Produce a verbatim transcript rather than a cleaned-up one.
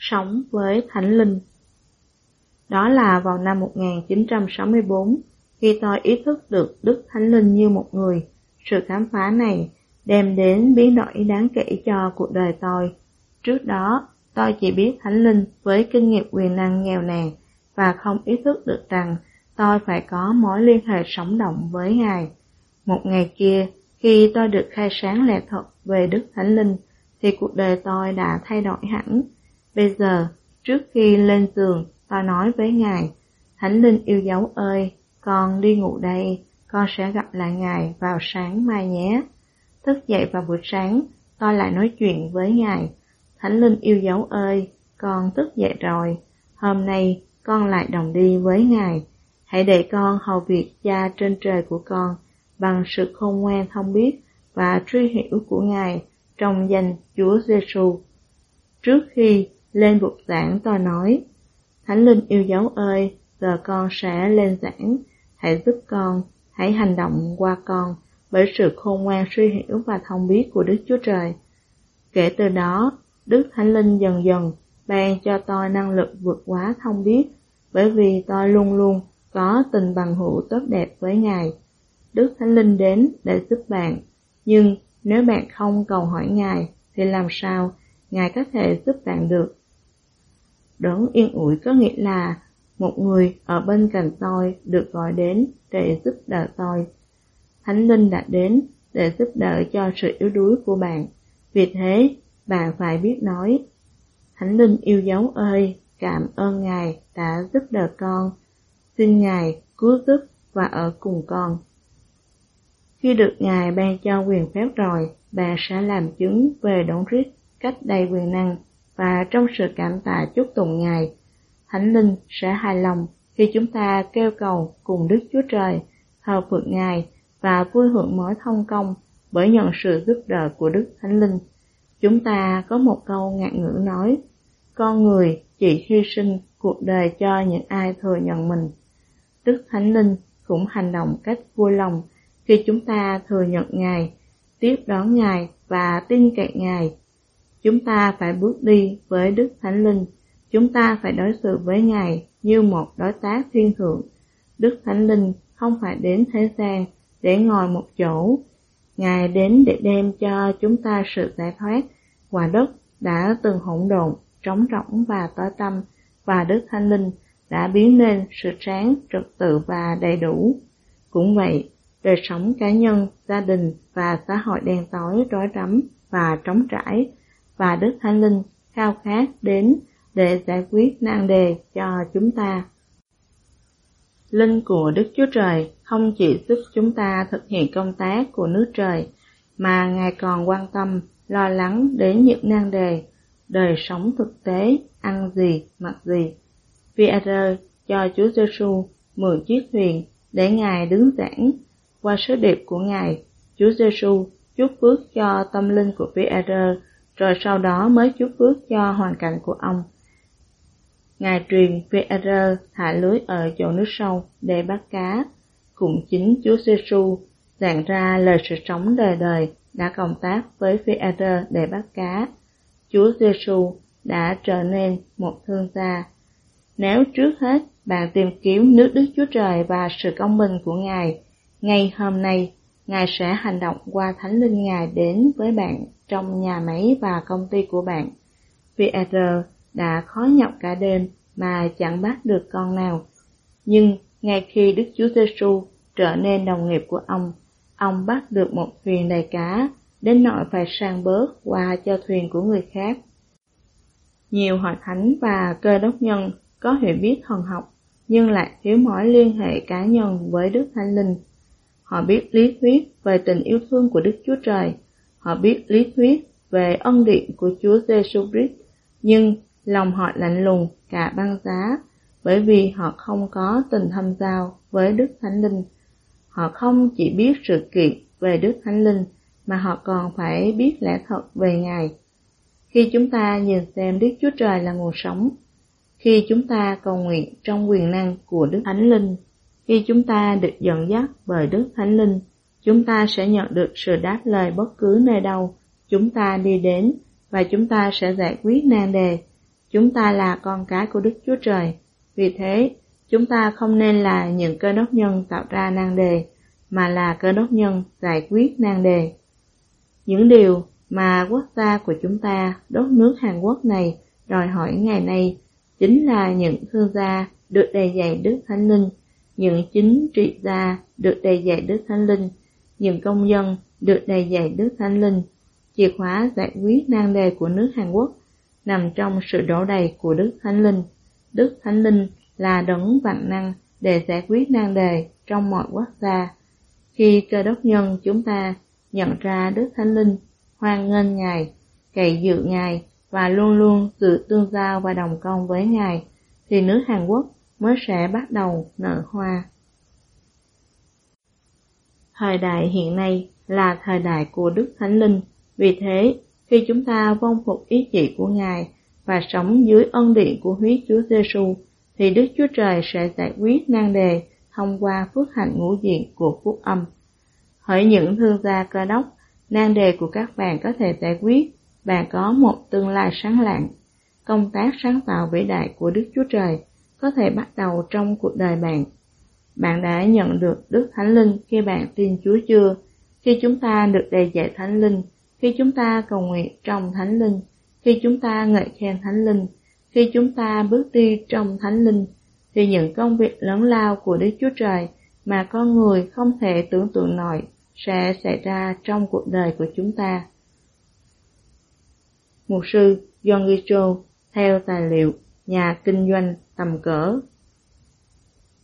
sống với Thánh Linh. Đó là vào năm một nghìn chín trăm sáu mươi tư, khi tôi ý thức được Đức Thánh Linh như một người. Sự khám phá này đem đến biến đổi đáng kể cho cuộc đời tôi. Trước đó, tôi chỉ biết Thánh Linh với kinh nghiệm quyền năng nghèo nàn và không ý thức được rằng tôi phải có mối liên hệ sống động với Ngài. Một ngày kia, khi tôi được khai sáng lẽ thật về Đức Thánh Linh, thì cuộc đời tôi đã thay đổi hẳn. Bây giờ, trước khi lên giường, tôi nói với Ngài: Thánh Linh yêu dấu ơi, con đi ngủ đây, con sẽ gặp lại Ngài vào sáng mai nhé. Thức dậy vào buổi sáng, tôi lại nói chuyện với Ngài: Thánh Linh yêu dấu ơi, con thức dậy rồi, hôm nay con lại đồng đi với Ngài. Hãy để con hầu việc Cha trên trời của con bằng sự khôn ngoan thông biết và truy hiểu của Ngài trong danh Chúa Giêsu. Trước khi lên bục giảng, tôi nói: Thánh Linh yêu dấu ơi, giờ con sẽ lên giảng, hãy giúp con, hãy hành động qua con bởi sự khôn ngoan suy hiểu và thông biết của Đức Chúa Trời. Kể từ đó, Đức Thánh Linh dần dần ban cho tôi năng lực vượt quá thông biết, bởi vì tôi luôn luôn có tình bằng hữu tốt đẹp với Ngài. Đức Thánh Linh đến để giúp bạn, nhưng nếu bạn không cầu hỏi Ngài, thì làm sao Ngài có thể giúp bạn được? Đấng yên ủi có nghĩa là một người ở bên cạnh tôi được gọi đến để giúp đỡ tôi. Thánh Linh đã đến để giúp đỡ cho sự yếu đuối của bạn. Vì thế, bạn phải biết nói: Thánh Linh yêu dấu ơi, cảm ơn Ngài đã giúp đỡ con. Xin Ngài cứu giúp và ở cùng con. Khi được Ngài ban cho quyền phép rồi, bạn sẽ làm chứng về Đấng Christ cách đầy quyền năng, và trong sự cảm tạ chúc tụng Ngài, Thánh Linh sẽ hài lòng khi chúng ta kêu cầu cùng Đức Chúa Trời, thờ phượng Ngài và vui hưởng mối thông công bởi nhận sự giúp đỡ của Đức Thánh Linh. Chúng ta có một câu ngạn ngữ nói: con người chỉ hy sinh cuộc đời cho những ai thừa nhận mình. Đức Thánh Linh cũng hành động cách vui lòng khi chúng ta thừa nhận Ngài, tiếp đón Ngài và tin cậy Ngài. Chúng ta phải bước đi với Đức Thánh Linh. Chúng ta phải đối xử với Ngài như một đối tác thiên thượng. Đức Thánh Linh không phải đến thế gian để ngồi một chỗ. Ngài đến để đem cho chúng ta sự giải thoát. Quả đất đã từng hỗn độn, trống rỗng và tối tăm, và Đức Thánh Linh đã biến nên sự sáng, trật tự và đầy đủ. Cũng vậy, đời sống cá nhân, gia đình và xã hội đen tối, rối rắm và trống trải, và Đức Thánh Linh khao khát đến để giải quyết nan đề cho chúng ta. Linh của Đức Chúa Trời không chỉ giúp chúng ta thực hiện công tác của nước trời, mà Ngài còn quan tâm, lo lắng đến những nan đề, đời sống thực tế, ăn gì, mặc gì. Phi-e-rơ cho Chúa Giêsu mượn chiếc thuyền để Ngài đứng giảng. Qua sứ điệp của Ngài, Chúa Giêsu chúc phước cho tâm linh của Phi-e-rơ, rồi sau đó mới chúc phước cho hoàn cảnh của ông. Ngài truyền Phi-e-rơ thả lưới ở chỗ nước sâu để bắt cá. Cũng chính Chúa Giêsu giảng ra lời sự sống đời đời đã cộng tác với Phi-e-rơ để bắt cá. Chúa Giêsu đã trở nên một thương gia. Nếu trước hết bạn tìm kiếm nước Đức Chúa Trời và sự công bình của Ngài, ngay hôm nay Ngài sẽ hành động qua Thánh Linh Ngài đến với bạn trong nhà máy và công ty của bạn. Phi-e-rơ đã khó nhọc cả đêm mà chẳng bắt được con nào. Nhưng ngay khi Đức Chúa Giêsu trở nên đồng nghiệp của ông, ông bắt được một thuyền đầy cá, đến nỗi phải sang bớt qua cho thuyền của người khác. Nhiều hội thánh và cơ đốc nhân có hiểu biết thần học, nhưng lại thiếu mối liên hệ cá nhân với Đức Thánh Linh. Họ biết lý thuyết về tình yêu thương của Đức Chúa Trời, họ biết lý thuyết về ân điển của Chúa Giêsu Christ, nhưng lòng họ lạnh lùng cả băng giá, bởi vì họ không có tình thâm giao với Đức Thánh Linh. Họ không chỉ biết sự kiện về Đức Thánh Linh, mà họ còn phải biết lẽ thật về Ngài. Khi chúng ta nhìn xem Đức Chúa Trời là nguồn sống, khi chúng ta cầu nguyện trong quyền năng của Đức Thánh Linh, khi chúng ta được dẫn dắt bởi Đức Thánh Linh, chúng ta sẽ nhận được sự đáp lời bất cứ nơi đâu chúng ta đi đến, và chúng ta sẽ giải quyết nan đề. Chúng ta là con cái của Đức Chúa Trời. Vì thế, chúng ta không nên là những cơ đốc nhân tạo ra nan đề, mà là cơ đốc nhân giải quyết nan đề. Những điều mà quốc gia của chúng ta, đất nước Hàn Quốc này, đòi hỏi ngày nay chính là những thương gia được đầy dạy Đức Thánh Linh, những chính trị gia được đầy dạy Đức Thánh Linh, những công dân được đầy dạy Đức Thánh Linh. Chìa khóa giải quyết nan đề của nước Hàn Quốc nằm trong sự đổ đầy của Đức Thánh Linh. Đức Thánh Linh là đấng vạn năng để giải quyết nan đề trong mọi quốc gia. Khi cơ đốc nhân chúng ta nhận ra Đức Thánh Linh, hoan nghênh Ngài, cậy dự Ngài và luôn luôn sự tương giao và đồng công với Ngài, thì nước Hàn Quốc mới sẽ bắt đầu nở hoa. Thời đại hiện nay là thời đại của Đức Thánh Linh. Vì thế, khi chúng ta vâng phục ý chỉ của Ngài và sống dưới ân điển của huyết Chúa Giêsu, thì Đức Chúa Trời sẽ giải quyết nan đề thông qua phước hạnh ngũ diện của phúc âm. Hỡi những thương gia Cơ Đốc, nan đề của các bạn có thể giải quyết, bạn có một tương lai sáng lạng. Công tác sáng tạo vĩ đại của Đức Chúa Trời có thể bắt đầu trong cuộc đời bạn. Bạn đã nhận được Đức Thánh Linh khi bạn tin Chúa chưa? Khi chúng ta được đầy dạy Thánh Linh, khi chúng ta cầu nguyện trong Thánh Linh, khi chúng ta ngợi khen Thánh Linh, khi chúng ta bước đi trong Thánh Linh, thì những công việc lớn lao của Đức Chúa Trời mà con người không thể tưởng tượng nổi sẽ xảy ra trong cuộc đời của chúng ta. Mục sư John Gicho, theo tài liệu Nhà Kinh doanh Tầm Cỡ,